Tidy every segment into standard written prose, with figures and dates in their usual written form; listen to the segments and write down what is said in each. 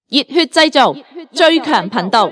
熱血製造最強頻道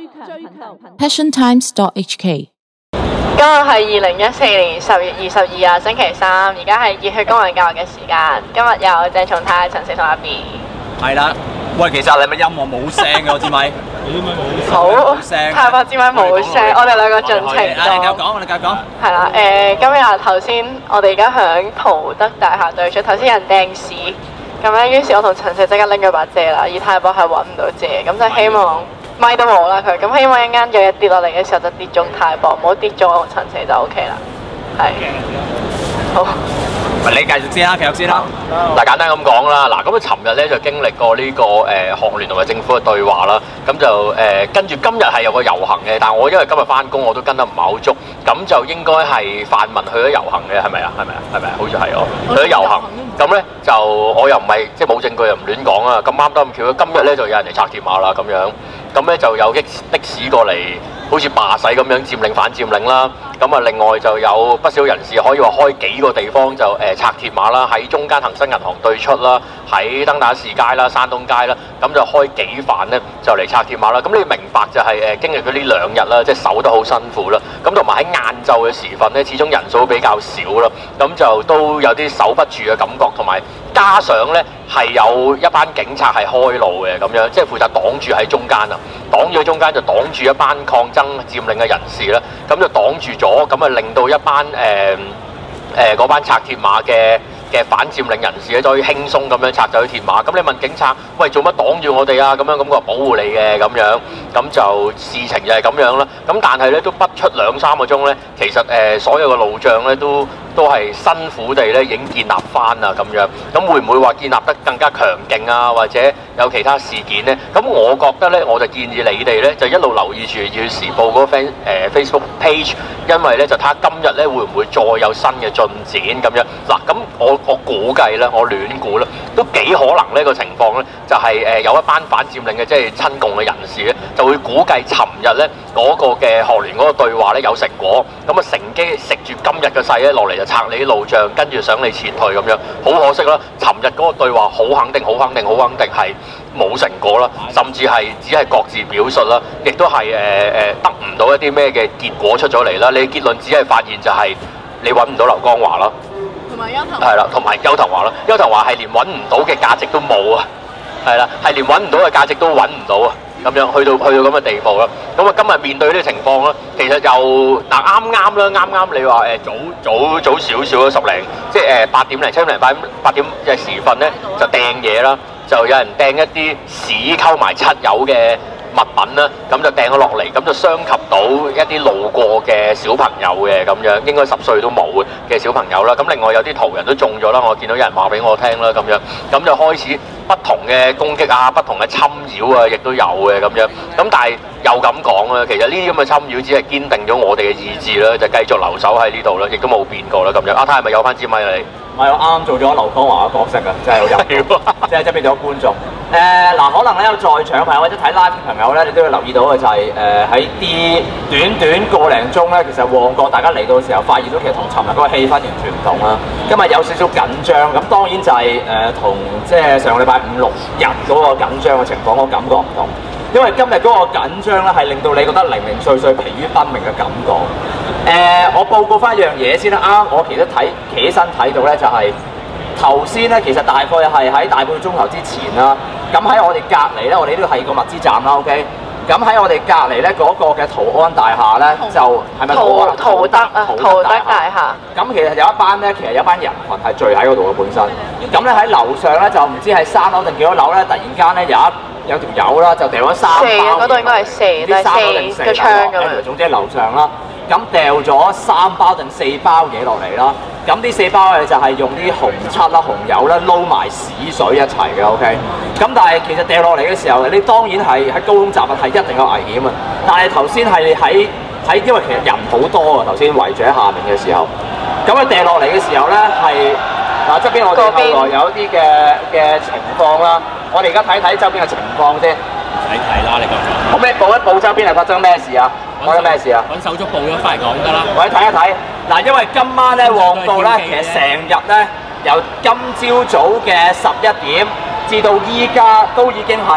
PassionTimes.hk。 今日係2014年10月22日星期三，而家係熱血工人教育嘅時間。今日有鄭松泰、陳成同阿 B。 係啦，喂，其實你咪音樂冇聲嘅，我支咪。 好，太白支咪冇聲，我哋兩個盡情講。 你繼續講，你繼續講。 係啦，今日頭先我哋而家響淘德大廈對出，頭先有人掟屎，咁咧於是我同陳成即刻拎咗把遮啦，而太白係揾唔到遮，咁就希望咪都冇啦佢，咁希望一陣間有嘢跌落嚟嘅時候就跌中太白，唔好跌咗我同陳成就 OK 啦。係，好。 你繼續先啦，繼續先啦。 嗱，簡單咁講啦，嗱，咁啊，尋日咧就經歷過呢個學聯同埋政府嘅對話啦，咁就跟住今日係有個遊行嘅，但係我因為今日翻工我都跟得唔係好足，咁就應該係泛民去咗遊行嘅，係咪啊？好似係哦，去咗遊行，咁咧就我又唔係即係冇證據又唔亂講啊，咁啱得咁巧，今日咧就有人嚟拆鐵馬啦咁樣，咁咧就有的士過嚟，好似罷駛咁樣佔領反佔領啦，咁啊另外就有不少人士可以話開幾個地方就拆鐵馬啦，喺中間恒生銀行對出啦，喺登打士街啦、山東街啦，咁就開幾範咧就嚟拆鐵馬啦。咁你明白就係經歷咗呢2日啦，即係守得好辛苦啦。咁同埋喺晏晝嘅時分咧，始終人數比較少啦，咁就都有啲守不住嘅感覺，同埋加上咧係有一班警察係開路嘅咁樣，即係負責擋住喺中間啊，擋住喺中間就擋住一班抗爭佔領嘅人士啦，咁就擋住咗，咁啊令到一班嗰班拆鐵馬嘅反佔領人士咧，就可以輕鬆咁樣拆走啲鐵馬。咁你問警察，喂，做乜擋住我哋啊？咁樣咁佢話保護你嘅咁樣，咁就事情就係咁樣啦。咁但係咧都不出2-3個鐘咧，其實所有嘅路障咧都係辛苦地咧已經建立翻啊咁樣。咁會唔會話建立得更加強勁啊？或者有其他事件咧？咁我覺得咧，我就建議你哋咧就一路留意住《熱血時報》嗰個Facebook page， 因為咧就睇下今日咧會唔會再有新嘅進展咁樣。嗱，咁我估計咧，我亂估啦，都幾可能呢個情況咧，就係有一班反佔領嘅即係親共嘅人士咧，就會估計尋日咧嗰個嘅學聯嗰個對話咧有成果，咁啊乘機食住今日嘅勢咧落嚟就拆你啲路障，跟住想你撤退咁樣。好可惜啦，尋日嗰個對話好肯定係冇成果啦，甚至係只係各自表述啦，亦都係得唔到一啲咩嘅結果出咗嚟啦。你結論只係發現就係你揾唔到劉江華啦。係啦，同埋邱騰華啦，邱騰華係連揾唔到嘅價值都冇啊，係啦，係連揾唔到嘅價值都揾唔到啊，咁樣去到咁嘅地步啦。咁啊，今日面對呢個情況咧，其實又嗱啱你話早少少啦，10零即係8點零、7點零、8點嘅時分咧，就掟嘢啦，就有人掟一啲屎溝埋漆油嘅物品啦，咁就掟咗落嚟，咁就傷及到一啲路過嘅小朋友嘅咁樣，應該10歲都冇嘅小朋友啦。咁另外有啲途人都中咗啦，我見到有人話俾我聽啦，咁樣，咁就開始不同嘅攻擊啊，不同嘅侵擾啊，亦都有嘅咁樣。咁但係又咁講啦，其實呢啲咁嘅侵擾只係堅定咗我哋嘅意志啦，就繼續留守喺呢度啦，亦都冇變過啦咁樣。阿太係咪有翻支咪你？ 唔係，我啱啱做咗劉江華嘅角色啊，真係好入，即係變咗觀眾。嗱，可能咧有在場嘅朋友或者睇 live 嘅朋友咧，你都要留意到嘅就係喺啲短個零鐘咧，其實旺角大家嚟到嘅時候，發現到其實同尋日嗰個氣氛完全唔同啦。今日有少少緊張，咁當然就係同即係上個禮拜5、6日嗰個緊張嘅情況，我感覺唔同。因為今日嗰個緊張咧，係令到你覺得零零碎碎、疲於奔命嘅感覺。我報告翻一樣嘢先啦。啱，我其實企起身睇到咧，就係頭先咧，其實大概係喺大半個鐘頭之前啦。咁喺我哋隔離咧，我哋呢度係個物資站啦 ，OK。咁喺我哋隔離咧嗰個嘅淘安大廈咧，就係咪淘德大廈？ 咁其實有一班咧，有一班人群係聚喺嗰度嘅本身。咁咧喺樓上咧，就唔知係3樓定幾多樓咧，突然間咧有條友啦，就掉咗3包嘢， 嗰度應該係4定4個窗咁樣。 總之喺樓上啦，咁掉咗3包定4包嘢落嚟啦。咁呢4包咧就係用啲紅漆啦、紅油啦撈埋屎水一齊嘅 ，OK。咁但係其實掉落嚟嘅時候，你當然係喺高空雜物係一定有危險啊。但係頭先係喺因為其實人好多啊，頭先圍住喺下面嘅時候，咁佢掉落嚟嘅時候咧係嗱側邊我哋後來有一啲嘅情況啦。我哋而家睇睇周邊嘅情況先。 睇啦，你講。 我咩報一報周邊係發生咩事啊？發生咩事啊？ 揾手足報咗翻嚟講得啦。 我哋睇一睇。嗱，因為今晚咧旺角咧，其實成日咧由今朝早嘅11點至到依家都已經係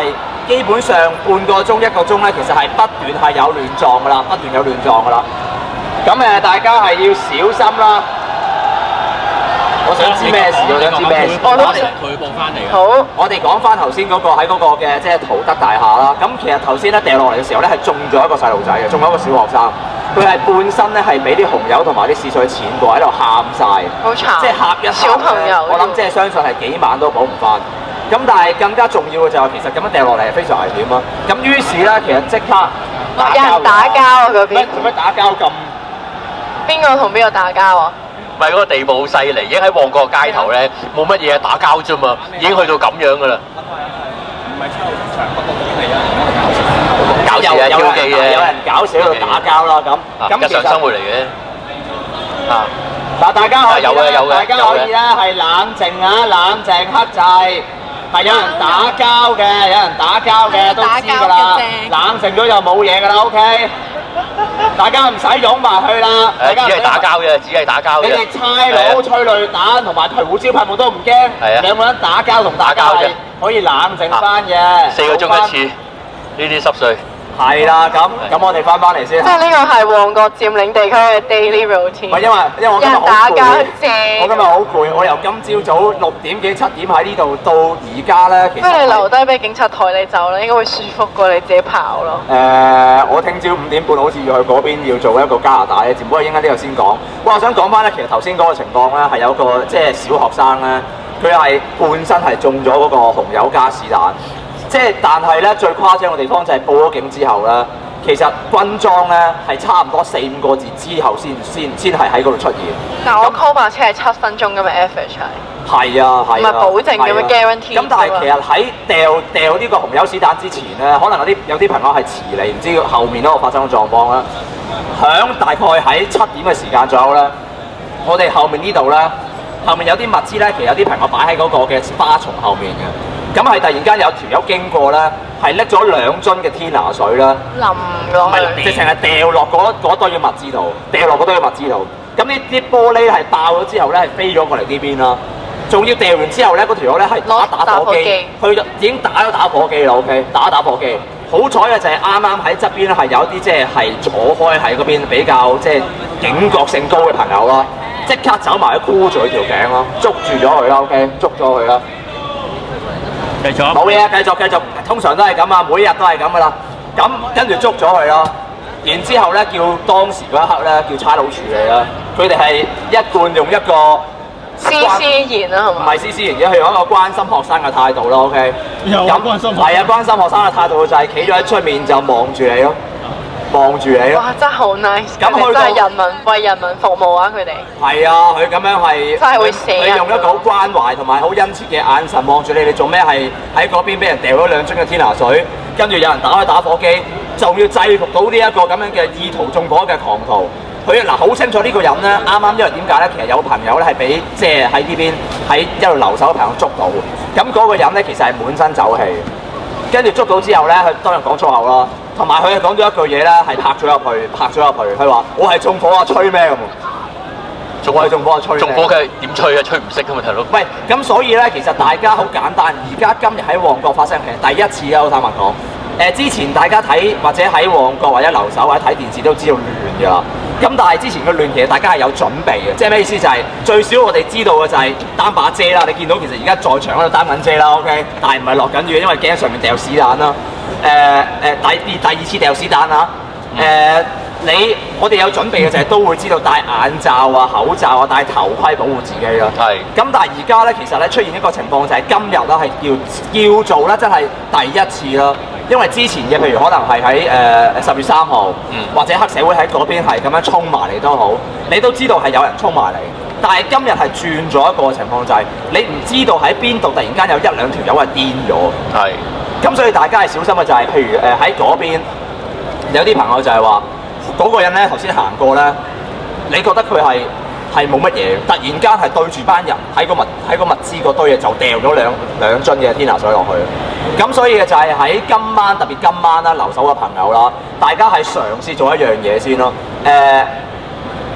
基本上半個鐘一個鐘咧，其實係不斷係有亂撞噶啦，不斷有亂撞噶啦。咁大家係要小心啦。我想知咩事？我想知咩事？ 我都佢報翻嚟。 好， 我哋講翻頭先嗰個喺嗰個嘅即係淘德大廈啦。咁其實頭先咧掉落嚟嘅時候咧係中咗一個細路仔嘅，中咗一個小學生。佢係半身咧係俾啲紅油同埋啲試水濺過喺度喊晒， 好慘， 即係嚇一小朋友。 我諗即係相信係幾晚都補唔翻。咁但係更加重要嘅就係其實咁樣掉落嚟係非常危險啊。咁於是咧其實即刻有人打交啊嗰邊。 做咩打交咁？ 邊個同邊個打交啊？ 唔係嗰個地步好犀利，已經喺旺角街頭咧冇乜嘢打交啫嘛，已經去到咁樣噶啦。 唔係出場，不過已經係有人搞事啊！挑機嘅， 有人搞事喺度打交啦咁。 日常生活嚟嘅。啊！ 嗱，大家可以有嘅大家可以咧係冷靜啊，冷靜克制。係有人打交嘅，有人打交嘅都知㗎啦。冷靜咗就冇嘢㗎啦 ，OK。大家唔使擁埋去啦。 只係打交嘅，只係打交嘅。 你哋差佬、催淚彈同埋胡椒噴霧都唔驚。 係啊。 兩個人打交同打交係可以冷靜翻嘅。 4個鐘一次，呢啲濕碎。 係啦，咁我哋翻嚟先。 即係呢個係旺角佔領地區嘅 daily routine。 唔係因為我今日好打交攰， 正。 我今日好攰，我由今朝早6點幾7點喺呢度到而家咧，其實不如你留低俾警察抬你走啦，應該會舒服過你自己跑咯。 我聽朝5點半好似要去嗰邊要做一個加拿大嘅節目，應該呢度先講。哇！我想講翻咧，其實頭先嗰個情況咧係有個即係小學生咧，佢係半身係中咗嗰個紅油加子彈。即係，但係咧最誇張嘅地方就係報咗警之後咧，其實軍裝咧係差唔多4-5個字之後先係喺嗰度出現。 但我 call 把車係7分鐘嘅咩 average 係？ 係啊， 唔係保證嘅咩 guarantee。 咁但係其實喺掉呢個紅油子彈之前咧，可能有啲朋友係遲嚟，唔知後面嗰個發生嘅狀況啦。響大概喺7點嘅時間左右咧，我哋後面呢度咧，後面有啲物資咧，其實有啲朋友擺喺嗰個嘅花叢後面嘅。咁係突然間有條友經過咧，係拎咗2樽嘅天拿水啦， 淋落去， 直情係掉落嗰堆嘅物資度，掉落嗰堆嘅物資度。咁呢啲玻璃係爆咗之後咧，係飛咗過嚟呢邊啦。仲要掉完之後咧，嗰條友咧係打火機，佢已經打咗打火機啦 ，OK， 打火機。好彩嘅就係啱啱喺側邊咧係有啲即係坐開喺嗰邊比較即係警覺性高嘅朋友啦，即刻走埋去箍住佢條頸咯，捉住咗佢啦 ，OK， 捉咗佢啦。繼續冇嘢，繼續，通常都係咁啊，每日都係咁噶啦。咁跟住捉咗佢咯，然之後咧叫當時嗰一刻咧叫差佬處理啦。佢哋係一貫用一個斯然啦，係嘛？ 唔係斯然嘅，係用一個關心學生嘅態度咯。OK， 有關心學生係啊，關心學生嘅態度就係企咗喺出面就望住你咯。望住你咯。 哇！真係好 nice， 咁佢真係人民為人民服務啊！佢哋係啊，佢咁樣係真係會死人。 佢用一個好關懷同埋好殷切嘅眼神望住你，你做咩係喺嗰邊俾人掉咗2樽嘅天拿水，跟住有人打開打火機，仲要制服到呢一個咁樣嘅意圖縱火嘅狂徒。佢嗱好清楚呢個人咧，啱啱因為點解咧？其實有朋友咧係俾即係喺呢邊喺一路留守嘅朋友捉到，咁嗰個人咧其實係滿身酒氣，跟住捉到之後咧，佢當然講粗口啦，同埋佢係講咗一句嘢咧，係拍咗入去，佢話我係縱火啊，吹咩咁？我係縱火啊，吹咩？ 縱火嘅點吹啊？吹唔識㗎嘛，大佬。 喂，咁所以咧，其實大家好簡單，而家今日喺旺角發生，其實第一次啊，好坦白講。之前大家睇或者喺旺角或者留守或者睇電視都知道亂㗎啦。咁但係之前嘅亂其實大家係有準備嘅，即係咩意思？就係最少我哋知道嘅就係擔把遮啦。你見到其實而家在場喺度擔緊遮啦 ，OK， 但係唔係落緊雨，因為驚上面掉屎彈啦。第二次掉屎彈啊！我哋有準備嘅就係都會知道戴眼罩啊、口罩啊、戴頭盔保護自己啦。係。咁但係而家咧，其實咧出現一個情況就係今日啦，係叫做咧真係第一次啦。因為之前嘅譬如可能係喺10月3號，或者黑社會喺嗰邊係咁樣衝埋嚟都好，你都知道係有人衝埋嚟。但係今日係轉咗一個情況，就係你唔知道喺邊度突然間有1-2條友係癲咗。係。咁所以大家係小心嘅就係、譬如喺嗰邊有啲朋友就係話嗰個人咧頭先行過咧，你覺得佢係冇乜嘢，突然間係對住班人喺個物資嗰堆嘢就掉咗兩樽嘅天拿水落去。咁所以就係喺今晚特別今晚啦，留守嘅朋友啦，大家係嘗試做一樣嘢先咯。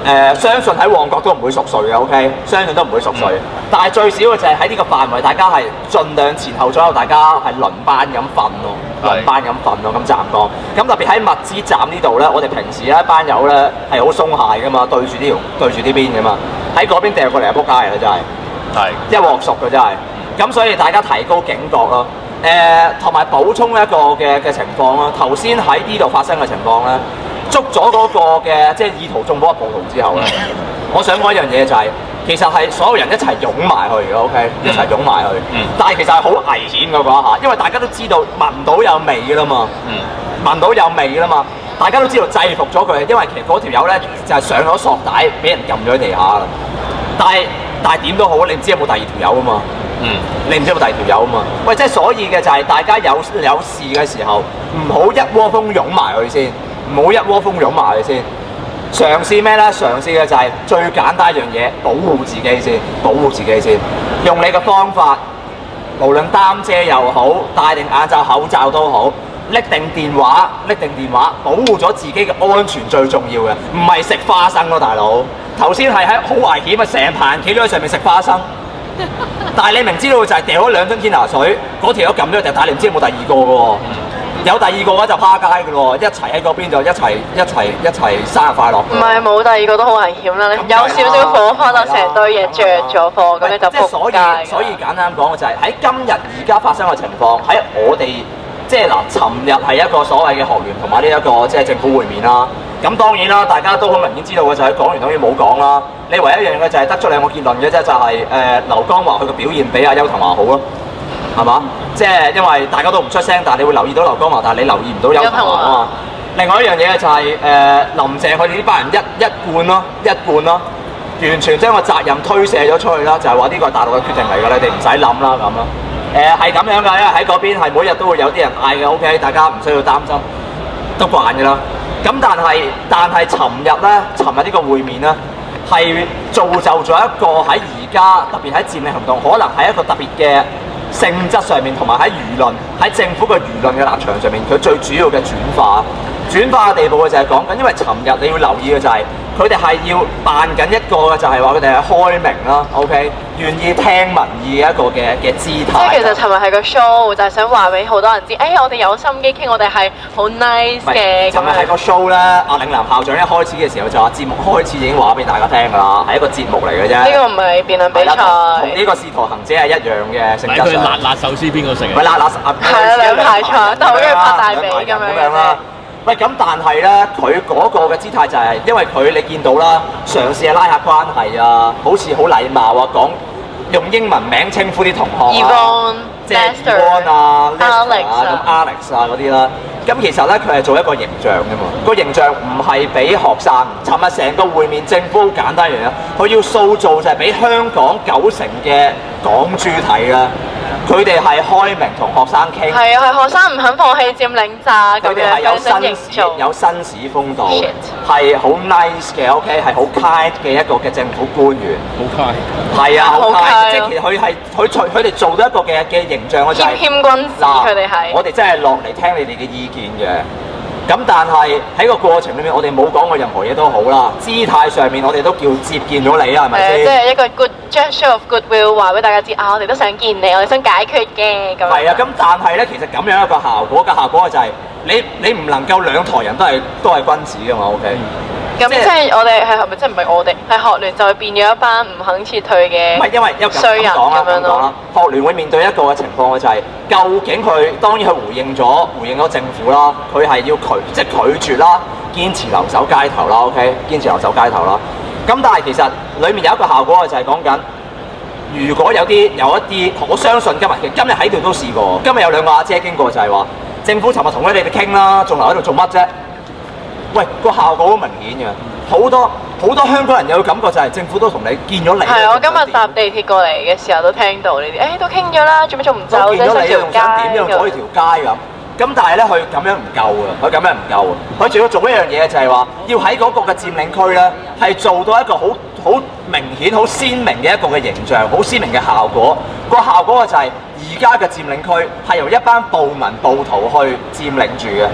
相信喺旺角都唔會熟睡嘅 ，OK， 相信都唔會熟睡。但係最少嘅就係喺呢個範圍，大家係盡量前後左右，大家係輪班咁瞓咯，輪班咁瞓咯，咁站崗。咁特別喺物資站呢度咧，我哋平時咧班友咧係好鬆懈噶嘛，對住呢邊噶嘛，喺嗰邊掉過嚟係撲街啦，真係，一鑊熟嘅真係。咁所以大家提高警覺咯。同埋補充一個嘅情況啦，頭先喺呢度發生嘅情況咧，捉咗嗰個嘅即係意圖縱火嘅暴徒之後咧，我想講一樣嘢就係、其實係所有人一齊湧埋去嘅 ，OK， 一齊湧埋去。但係其實係好危險嘅嗰一下，因為大家都知道聞到有味嘅啦嘛，聞到有味嘅啦嘛，大家都知道制服咗佢，因為其實嗰條友咧就係上咗索帶，俾人撳咗喺地下啦。但係點都好，你唔知有冇第二條友啊嘛。你唔知有冇第二條友啊嘛？喂，即係所以嘅就係大家有事嘅時候，唔好一窩蜂湧埋去先，唔好一窩蜂湧埋去先。嘗試咩咧？嘗試嘅就係最簡單一樣嘢，保護自己先，保護自己先。用你嘅方法，無論擔遮又好，戴定眼罩、口罩都好，拎定電話，保護咗自己嘅安全最重要嘅，唔係食花生咯，大佬。頭先係喺好危險啊，成排人企咗喺上面食花生。但係你明知道就係掉咗2樽天拿水，嗰條友撳咗隻帶，你唔知有冇第二個嘅喎。有第二個嘅話就趴街嘅咯，一齊喺嗰邊就一齊生日快樂。 唔係冇第二個都好危險啦，有少少火花就成堆嘢着咗火，咁你就仆街。所以簡單講嘅就係喺今日而家發生嘅情況，喺我哋即係嗱，尋日係一個所謂嘅學聯同埋呢一個即係政府會面啦。咁當然啦，大家都好明顯知道嘅就係講完當然冇講啦。你唯一一樣嘅就係得出2個結論嘅啫，就係劉江華佢嘅表現比阿邱騰華好咯，係嘛？即係因為大家都唔出聲，但係你會留意到劉江華，但係你留意唔到邱騰華啊嘛。另外一樣嘢就係林鄭佢哋呢班人一貫咯，完全將個責任推卸咗出去啦，就係話呢個係大陸嘅決定嚟㗎，你哋唔使諗啦咁咯。係咁樣㗎，因為喺嗰邊係每日都會有啲人嗌嘅 ，OK， 大家唔需要擔心，都慣㗎啦。咁但係尋日呢個會面咧，係造就咗一個喺而家特別喺佔領行動，可能係一個特別嘅性質上面，同埋喺輿論喺政府嘅輿論嘅立場上面，佢最主要嘅轉化嘅地步嘅就係講緊，因為尋日你要留意嘅就係佢哋係要扮緊一個嘅就係話佢哋係開明啦 ，OK， 願意聽民意嘅一個嘅姿態。 即係其實尋日係個 show，就係想話俾好多人知，我哋有心機傾，我哋係好 nice 嘅。尋日係個 show 咧，阿嶺南校長一開始嘅時候就話節目開始已經話俾大家聽㗎啦，係一個節目嚟嘅啫。 呢個唔係辯論比賽， 同呢個使徒行者係一樣嘅性質上。 佢辣壽司邊個食啊？ 唔係辣係啊，兩排菜，但係好中意拍大髀咁樣啦。 喂，咁但係咧，佢嗰個嘅姿態就係，因為佢你見到啦，嘗試係拉下關係啊，好似好禮貌啊，講用英文名稱呼啲同學啊，即係 Yvonne 啊、Alex 啊、咁 Alex 啊嗰啲啦。咁其實咧，佢係做一個形象㗎嘛，個形象唔係俾學生。尋日成個會面，政府好簡單一樣嘢，佢要塑造就係俾香港90%嘅港豬睇啦。佢哋係開明同學生傾， 係啊，係學生唔肯放棄佔領咋咁樣， 佢哋係有紳士風度，係好 nice 嘅 ，OK， 係好 kind 嘅一個嘅政府官員， 好 kind， 係啊，好 kind， 即係其實佢哋做到一個嘅形象嘅就係謙君子，佢哋係我哋真係落嚟聽你哋嘅意見嘅。咁但係喺個過程裏面，我哋冇講過任何嘢都好啦，姿態上面我哋都叫接見咗你啦，係咪先？ 即係一個 good gesture of goodwill， 話俾大家知啊，我哋都想見你，我哋想解決嘅咁。係啊，咁但係咧，其實咁樣一個效果嘅效果就係你唔能夠兩台人都係君子㗎嘛 ，OK？ 咁即係我哋係咪即係唔係我哋係學聯就會變咗一班唔肯撤退嘅？ 唔係因為衰人咁樣咯。學聯會面對一個嘅情況嘅就係，究竟佢當然佢回應咗政府啦，佢係要拒絕啦，堅持留守街頭啦 ，OK， 堅持留守街頭啦。咁但係其實裡面有一個效果嘅就係講緊，如果有一啲，我相信今日喺度都試過，今日有2個阿姐經過就係話，政府尋日同你哋傾啦，仲留喺度做乜啫？喂，個效果好明顯嘅，好多香港人有感覺就係政府都同你見咗你。係我今日搭地鐵過嚟嘅時候都聽到呢啲，都傾咗啦，做咩仲唔走啫？ 見咗你仲想點樣阻住條街咁？咁但係咧，佢咁樣唔夠嘅，佢仲要做一樣嘢就係話，要喺嗰個嘅佔領區咧，係做到一個好明顯、好鮮明嘅一個嘅形象，好鮮明嘅效果。個效果就係而家嘅佔領區係由一班暴民暴徒去佔領住嘅。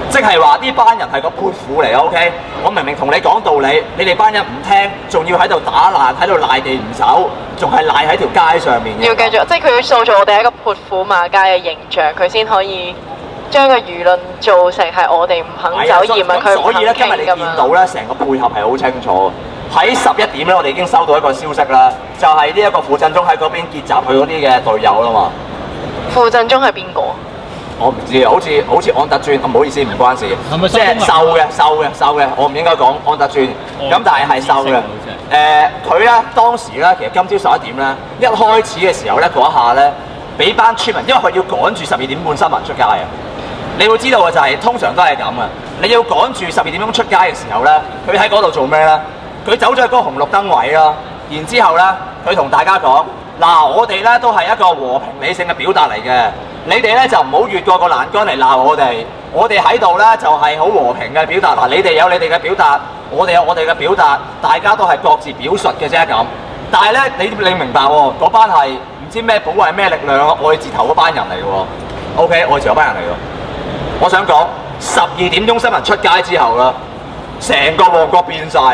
即係話呢班人係個潑婦嚟 ，OK？ 我明明同你講道理，你哋班人唔聽，仲要喺度打爛，喺度賴地唔走，仲係賴喺條街上面嘅。 要繼續，即係佢要塑造我哋一個潑婦罵街嘅形象，佢先可以將個輿論做成係我哋唔肯走，而唔係佢唔肯傾咁樣。 所以咧，今日你見到咧，成個配合係好清楚。喺11點咧，我哋已經收到一個消息啦，就係呢一個傅振中喺嗰邊結集佢嗰啲嘅隊友啦嘛。 傅振中係邊個？ 我唔知啊，好似安德尊，唔好意思，唔關事。即係瘦嘅，我唔應該講安德尊。咁但係瘦嘅。佢咧當時咧，其實今朝11點咧，一開始嘅時候咧，嗰一下咧，俾班村民，因為佢要趕住12點半新聞出街啊。你會知道嘅就係、通常都係咁啊。你要趕住12點鐘出街嘅時候咧，佢喺嗰度做咩咧？佢走咗去嗰個紅綠燈位啦，然之後咧，佢同大家講：嗱，我哋咧都係一個和平理性嘅表達嚟嘅。你哋咧就唔好越過個欄杆嚟鬧我哋，我哋喺度咧就係好和平嘅表達。嗱，你哋有你哋嘅表達，我哋有我哋嘅表達，大家都係各自表述嘅啫咁。但係咧，你明白喎？嗰班係唔知咩保衞咩力量愛字頭嗰班人嚟嘅喎。OK， 愛字頭班人嚟嘅。我想講12點鐘新聞出街之後啦，成個旺角變晒，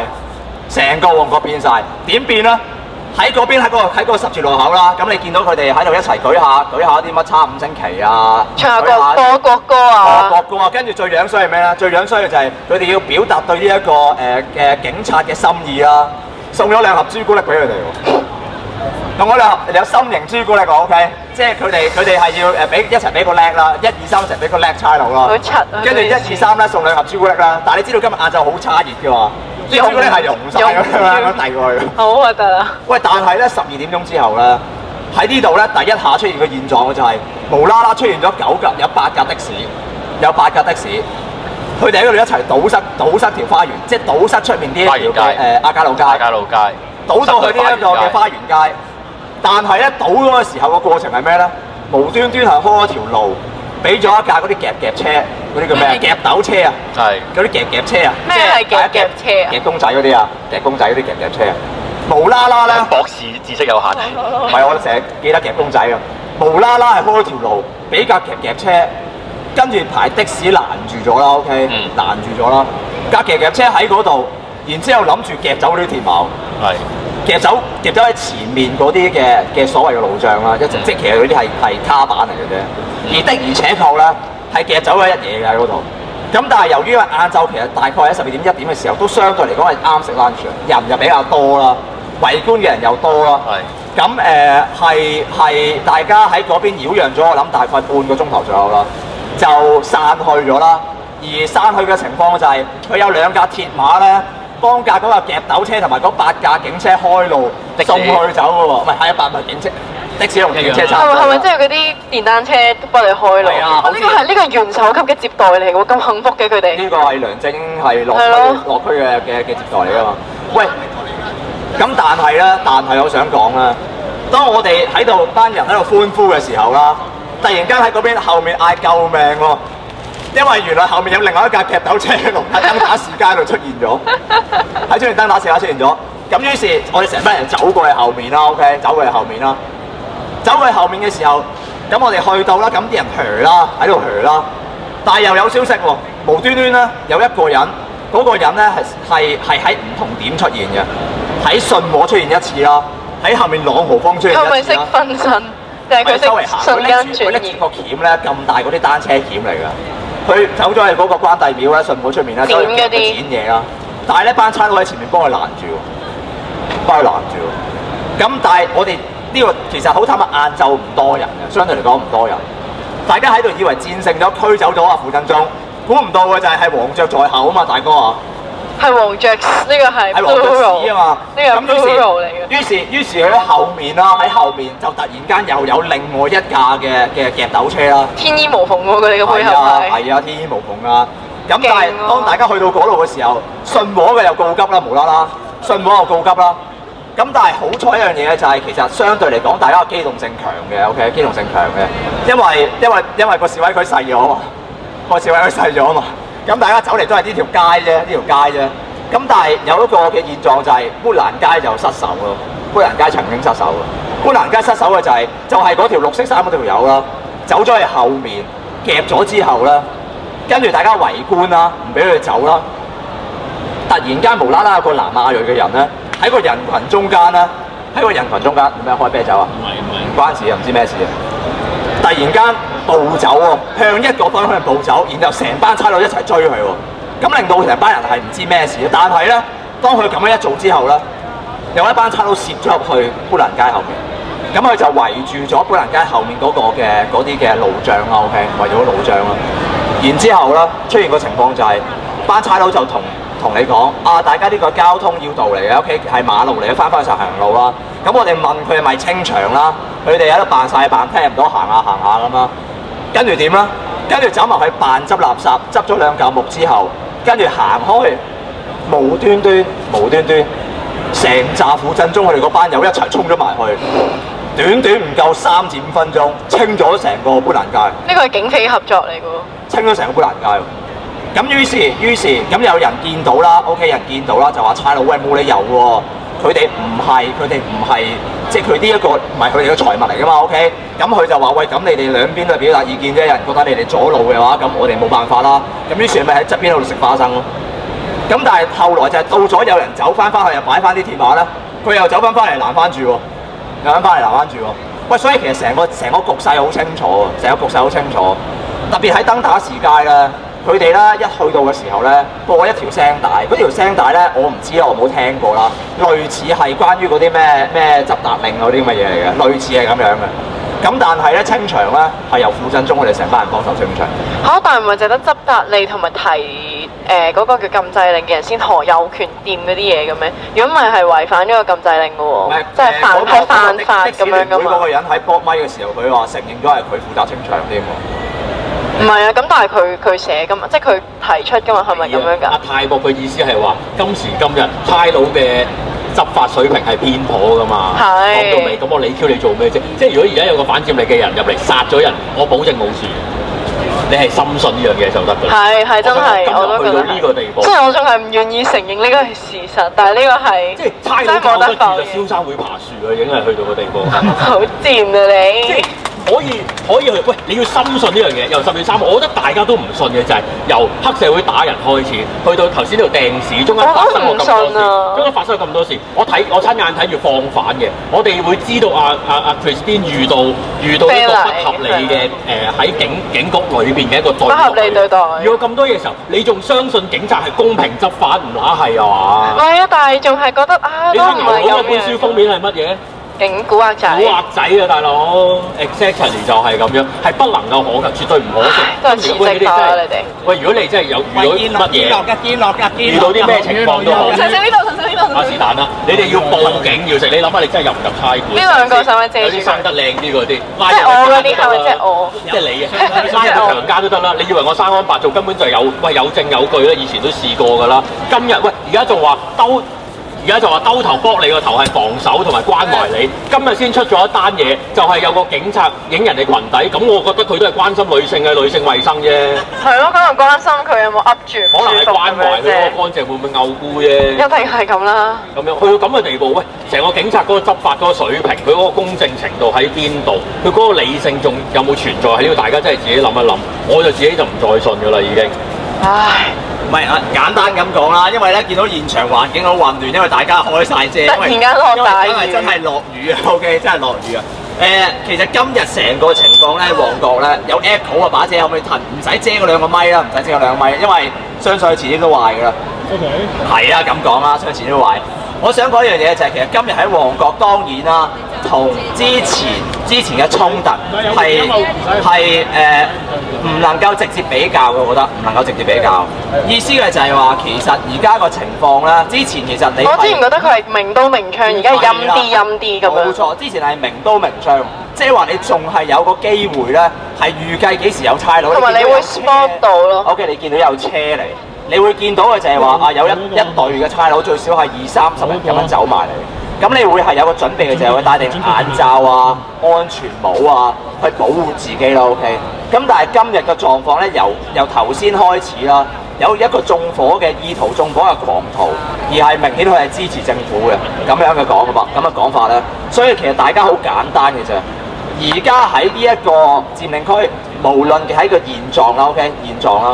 點變咧？喺嗰邊喺嗰個十字路口啦，咁你見到佢哋喺度一齊舉下啲乜叉五星旗啊， 唱下播國歌啊， 播國歌啊，跟住最樣衰係咩咧？最樣衰嘅就係佢哋要表達對呢一個嘅警察嘅心意啦，送咗2盒朱古力俾佢哋喎。同我2盒有心形朱古力喎 ，OK， 即係佢哋係要一齊俾個叻啦，1、2、3一齊俾個叻差佬啦。 好柒啊！ 跟住1、2、3咧送2盒朱古力啦，但係你知道今日晏晝好差熱嘅喎。啲朱古力係溶晒咁樣遞過去， 好核突啊！ 喂，但係咧12點鐘之後咧，喺呢度咧第一下出現嘅現狀嘅就係無啦啦出現咗有8架的士，佢哋喺嗰度一齊堵塞條花園，即係堵塞出面呢一條嘅亞皆老街，堵到去呢一個嘅花園街。但係咧堵嗰個時候個過程係咩咧？無端端係開咗條路。俾咗一架嗰啲夾車，嗰啲叫咩？夾斗車啊！係嗰啲夾車啊！ 咩係夾車啊？ 夾公仔嗰啲啊！夾公仔嗰啲夾車啊！無啦啦咧， 博士知識有限， 唔係我成日記得夾公仔啊！無啦啦係開條路，俾架夾車，跟住排的士攔住咗啦 ，OK， 攔住咗啦。架夾車喺嗰度，然之後諗住夾走呢啲鐵馬，夾走喺前面嗰啲嘅所謂嘅路障啦，即其實嗰啲係卡板嚟嘅啫。而且確咧係夾走咗一嘢嘅喺嗰度。咁但係由於晏晝其實大概喺12點1點嘅時候，都相對嚟講係啱食 lunch， 人又比較多啦，圍觀嘅人又多啦。咁係大家喺嗰邊擾攘咗，我諗大概半個鐘頭左右啦，就散去咗啦。而散去嘅情況就係佢有2架鐵馬咧，幫架嗰個夾斗車同埋嗰8架警車開路送佢走嘅喎，唔係8架警車。的士同警車差唔多。 係咪即係嗰啲電單車都幫你開路？係啊，呢個係元首級嘅接待嚟喎，咁幸福嘅佢哋。呢個係梁振英係落區嘅接待嚟㗎嘛？喂，咁但係我想講啦，當我哋喺度班人喺度歡呼嘅時候啦，突然間喺嗰邊後面嗌救命喎，因為原來後面有另外一架夾斗車喺登打士街度出現咗，喺出面登打士街出現咗。咁於是我哋成班人走過去後面啦 ，OK， 走過去後面啦。走去後面嘅時候，咁我哋去到啦，咁啲人噓啦，喺度噓啦，但係又有消息喎，無端端咧有一個人，嗰個人咧係喺唔同點出現嘅，喺信和出現一次啦，喺後面朗豪坊出現一次啦。 佢咪識分身？定係佢識瞬間轉移？ 佢拎住個鉗咧，咁大嗰啲單車鉗嚟㗎。佢走咗去嗰個關帝廟咧，信和出面咧， 剪嘢啦。但係呢班差佬喺前面幫佢攔住，咁但係我哋。呢個其實好坦白，晏晝唔多人嘅，相對嚟講唔多人。大家喺度以為戰勝咗、驅走咗阿傅振中，估唔到嘅就係黃雀在後啊嘛，大哥啊！ 係黃雀，呢個係 plural 啊嘛， 呢個係 plural 嚟嘅。 於是佢喺後面啦，喺後面就突然間又有另外一架嘅夾斗車啦。 天衣無縫喎，佢哋嘅配合係。 係啊，天衣無縫啊！咁但係當大家去到嗰度嘅時候，信和嘅又告急啦，無啦啦，信和又告急啦。咁但係好彩一樣嘢咧，就係其實相對嚟講，大家嘅機動性強嘅 ，OK， 機動性強嘅，因為個示威區細咗嘛，咁大家走嚟都係呢條街啫，咁但係有一個嘅現狀就係砵蘭街就失守咯，砵蘭街曾經失守嘅，砵蘭街失守嘅就係嗰條綠色衫嗰條友啦，走咗去後面夾咗之後咧， 跟住大家圍觀啦，唔俾佢哋走啦。突然間無啦啦有個南亞裔嘅人咧，喺個人群中間咧，做咩開啤酒啊？唔關事啊，唔知咩事啊！突然間暴走喎，向一個方向暴走，然後成班差佬一齊追佢喎。咁令到成班人係唔知咩事，但係咧，當佢咁樣一做之後咧，有一班差佬攝咗入去砵蘭街後面。咁佢就圍住咗砵蘭街後面嗰個嘅嗰啲嘅路障啦 ，OK， 圍住個路障啦。然之後咧，出現個情況就係、班差佬就同你講啊，大家呢個交通要道嚟嘅 ，OK， 係馬路嚟嘅，翻上行路啦。咁我哋問佢係咪清場啦，佢哋喺度扮晒扮，聽唔到行下咁啦。跟住點啦？跟住走埋去扮執垃圾，執咗2嚿木之後，跟住行開，無端端成紮附振中佢哋嗰班友一齊衝咗埋去。短唔夠3至5分鐘，清咗成個砵蘭街。呢個係警匪合作嚟嘅喎。清咗成個砵蘭街。咁於是咁有人見到啦 ，OK， 人見到啦，就話差佬喂，冇理由喎，佢哋唔係，即係佢呢一個唔係佢哋嘅財物嚟㗎嘛 ，OK。咁佢就話喂，咁你哋兩邊都係表達意見啫，有人覺得你哋阻路嘅話，咁我哋冇辦法啦。咁於是咪喺側邊度食花生咯。咁但係後來就係到咗有人走翻去又擺翻啲鐵馬咧，佢又走翻嚟攔翻住喎。喂，所以其實成個局勢好清楚，特別喺登打士街咧，佢哋咧一去到嘅時候咧，播一條聲帶，嗰條聲帶咧我唔知啦，我冇聽過啦，類似係關於嗰啲咩執達令嗰啲咁嘅嘢嚟嘅，類似係咁樣嘅。咁但係咧清場咧係由附振中我哋成班人幫手清場。嚇！但係唔係淨得執達吏同埋提嗰個叫禁制令嘅人先有權掂嗰啲嘢嘅咩？如果唔係違反咗個禁制令嘅喎，即係犯法咁樣噶嘛。嗰個人喺搏咪嘅時候，佢話承認咗係佢負責清場添喎。唔係啊，咁但係佢寫噶嘛，即係佢提出噶嘛，係咪咁樣㗎？阿泰博嘅意思係話，今時今日差佬嘅執法水平係偏頗噶嘛，講到尾咁我理 Q 你做咩啫？即係如果而家有個反佔力嘅人入嚟殺咗人，我保證冇事。你係深信呢樣嘢就得㗎。係真係，我都覺得呢個地步。即係我仲係唔願意承認呢個係事實，但係呢個係即係差佬講得住就蕭生會爬樹啊，已經係去到個地步。好賤啊你！可以去喂，你要深信呢樣嘢。由10月3號，我覺得大家都唔信嘅就係由黑社會打人開始，去到頭先呢度掟屎，中間發生咗咁多事，咁多事，我親眼睇住放反嘅，我哋會知道阿 Christine 遇到一個不合理嘅喺警局裏邊嘅一個對待，不合理對待。遇到咁多嘢嘅時候，你仲相信警察係公平執法唔乸係啊嘛？唔係啊，但係仲係覺得啊，都唔係有嘅。本書封面係乜嘢？古惑仔啊，大佬 ，exactly 就係咁樣，係不能夠可及，絕對唔可信。都係辭職啦，你哋。喂，如果你真係有遇到乜嘢，遇到啲咩情況都好。陳生呢度。是但啦，你哋要報警要食，你諗下你真係入唔入差館？呢兩個使唔使借住？有啲生得靚啲嗰啲，即係我嗰啲係咪即係我？即係你啊，拉入強姦都得啦。你以為我生安白做根本就係有證有據啦，以前都試過㗎啦。今日而家仲話兜頭剝你個頭係防守同埋關懷你，今日先出咗一單嘢，就係有個警察影人哋裙底，咁我覺得佢都係關心女性嘅女性衞生啫。係咯，可能關心佢有冇噏住，可能係關懷佢嗰個乾淨會唔會嘔菇啫。一定係咁啦。咁樣去到咁嘅地步，喂，成個警察嗰個執法嗰個水平，佢嗰個公正程度喺邊度？佢嗰個理性仲有冇存在喺呢度？大家真係自己諗一諗。我就自己就唔再信㗎啦，已經。唉。唔係啊，簡單咁講啦，因為咧見到現場環境好混亂，因為大家開晒遮，突然間落大雨，因為真係落雨啊 ，OK， 真係落雨啊。其實今日成個情況咧，旺角咧有 echo 啊，把遮可唔可以褪？唔使遮嗰2個咪啦，唔使遮嗰2個咪，因為相信佢遲啲都壞㗎啦。OK。係啊，咁講啦，相信遲啲都壞。我想講一樣嘢就係其實今日喺旺角當然啦，同之前嘅衝突係唔能夠直接比較嘅，我覺得唔能夠直接比較。意思嘅就係話，其實而家個情況咧，之前其實我之前覺得佢係明刀明槍，而家陰啲咁樣。冇錯，之前係明刀明槍，即係話你仲係有個機會咧，係預計幾時有差佬。同埋你會 spot 到咯。OK， 你見到有車嚟。你會見到嘅就係話有一隊嘅差佬，最少係20-30人咁樣走埋嚟。咁你會係有個準備嘅，就係會戴定眼罩啊、安全帽啊，去保護自己啦。OK。咁但係今日嘅狀況咧，由頭先開始啦，有一個縱火嘅意圖、縱火嘅狂徒，而係明顯佢係支持政府嘅咁樣嘅講法咧。所以其實大家好簡單嘅啫。而家喺呢一個佔領區，無論喺個現狀啦，OK， 現狀啦。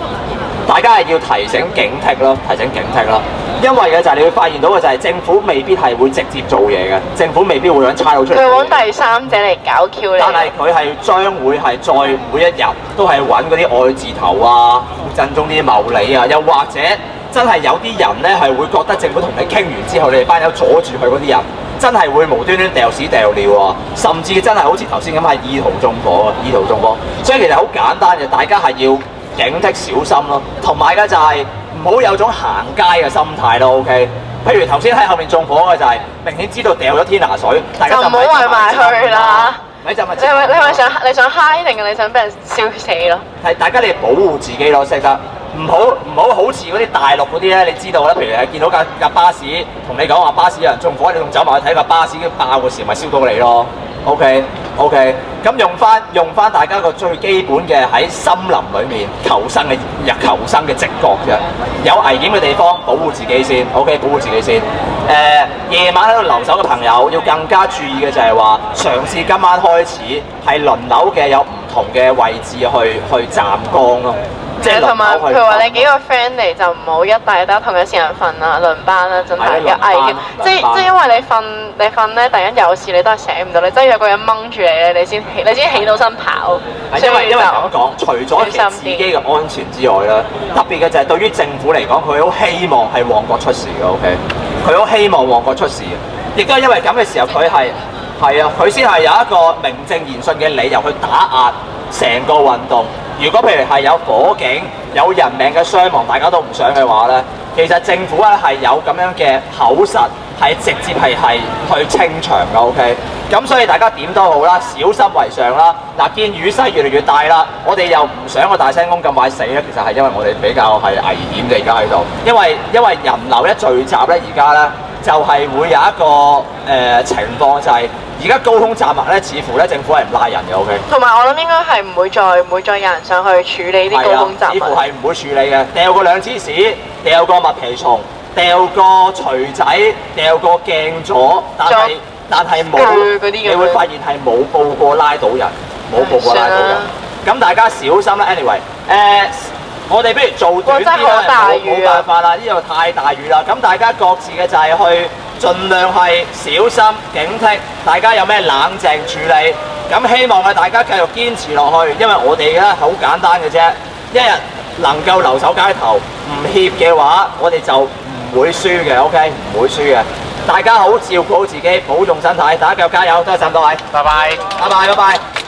大家係要提醒警惕咯，提醒警惕咯。因為嘅就係你會發現到嘅就係政府未必係會直接做嘢嘅，政府未必會揾差佬出嚟。 佢揾第三者嚟搞 Q 你。 但係佢係將會係再每一日都係揾嗰啲愛字頭啊、振中啲謀利啊，又或者真係有啲人咧係會覺得政府同你傾完之後，你哋班友阻住佢嗰啲人，真係會無端端掉屎掉尿啊，甚至真係好似頭先咁係意圖縱火啊，意圖縱火。所以其實好簡單嘅，大家係要警惕小心咯，同埋嘅就係唔好有種行街嘅心態咯。OK， 譬如頭先喺後面縱火嘅就係明顯知道掉咗天拿水，大家就唔好圍埋去啦。 咪就咪你係想嗨定係你想俾人燒死咯？ 係大家你保護自己咯，識得唔好好似嗰啲大陸嗰啲咧，你知道啦。譬如係見到架巴士同你講話巴士有人縱火，你仲走埋去睇架巴士爆嘅時，咪燒到你咯。OK， 咁用翻大家個最基本嘅喺森林裡面求生嘅直覺啫。有危險嘅地方保護自己先 ，OK， 保護自己先。夜晚喺度留守嘅朋友要更加注意嘅就係話，嘗試今晚開始係輪流嘅有唔同嘅位置去站崗咯。即係同埋佢話你幾個 friend 嚟就唔好一大家同一時間瞓啦，輪班啦，真係有危險。即係因為你瞓咧，突然間有事你都係醒唔到，你真係有個人掹住你咧，你先起到身跑。 因為咁講，除咗其實自己嘅安全之外咧，特別嘅就係對於政府嚟講，佢好希望係旺角出事嘅。OK， 佢好希望旺角出事嘅，亦都係因為咁嘅時候，佢先係有一個名正言順嘅理由去打壓成個運動。如果譬如係有火警、有人命嘅傷亡，大家都唔想嘅話咧，其實政府咧係有咁樣嘅口實，係直接係去清場嘅。OK， 咁所以大家點都好啦，小心為上啦。嗱，見雨勢越嚟越大啦，我哋又唔想個大聲公咁快死咧，其實係因為我哋比較係危險嘅而家喺度，因為人流一聚集咧，而家咧就係會有一個情況就係。而家高空雜物咧，似乎咧政府係唔拉人嘅。OK， 同埋我諗應該係唔會再有人上去處理啲高空雜物。 似乎係唔會處理嘅，掉個兩支屎，掉個麥皮蟲，掉個錘仔，掉個鏡座，但係冇，你會發現係冇報過拉到人，冇報過拉到人。咁大家小心啦。Anyway，我哋不如做短啲啦，冇辦法啦，呢度太大雨啦。咁大家各自嘅就係去。盡量係小心警惕，大家有咩冷靜處理。咁希望大家繼續堅持落去，因為我哋咧好簡單嘅啫，一日能夠留守街頭唔怯嘅話，我哋就唔會輸嘅。OK， 唔會輸嘅。大家好照顧好自己，保重身體，大家繼續加油，多謝各位，拜拜，拜拜，拜拜。